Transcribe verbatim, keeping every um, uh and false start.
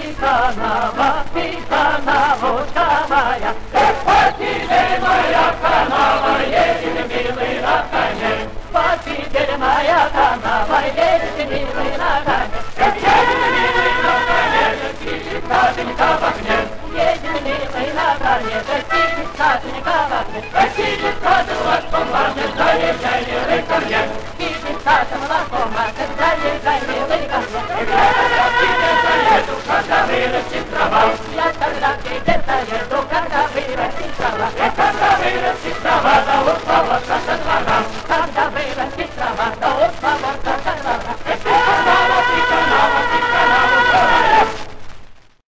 и канава, и канавочка моя. Эх, по тебе моя канава, едет милый на коне. По тебе моя канава, едет милый на коне. Эх, едет милый на коне, сидит Катенька в окне. Едет милый на коне, сидит Катенька в окне. Сидит Катя молоком, важно, заезжай, милый ко мне. Сидит Катя молоком, важно, заезжай, милый ко мне. Я тебе заеду, когда вырастет трава. Я тогда к тебе заеду, когда вырастет трава. И когда вырастет трава, да упала.